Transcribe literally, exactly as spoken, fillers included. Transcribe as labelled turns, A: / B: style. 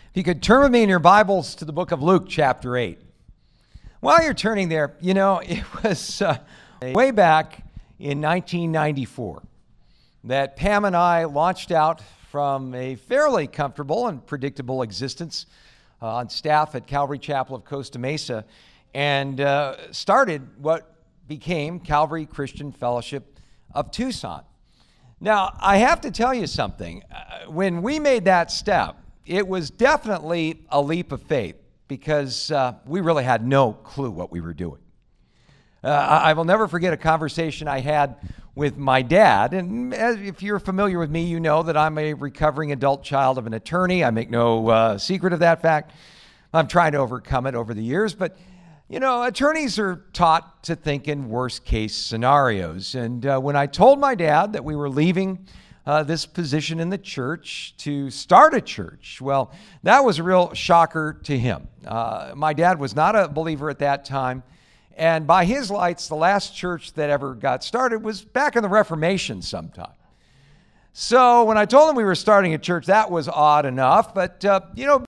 A: If you could turn with me in your Bibles to the book of Luke, chapter eight. While you're turning there, you know, it was uh, way back in nineteen ninety-four that Pam and I launched out from a fairly comfortable and predictable existence uh, on staff at Calvary Chapel of Costa Mesa and uh, started what became Calvary Christian Fellowship of Tucson. Now, I have to tell you something. Uh, when we made that step, it was definitely a leap of faith because uh, we really had no clue what we were doing. Uh, I, I will never forget a conversation I had with my dad. And as, if you're familiar with me, you know that I'm a recovering adult child of an attorney. I make no uh, secret of that fact. I'm trying to overcome it over the years. But, you know, attorneys are taught to think in worst case scenarios. And uh, when I told my dad that we were leaving Uh, this position in the church to start a church, well, that was a real shocker to him. Uh, my dad was not a believer at that time, and by his lights, the last church that ever got started was back in the Reformation sometime. So when I told him we were starting a church, that was odd enough, but, uh, you know,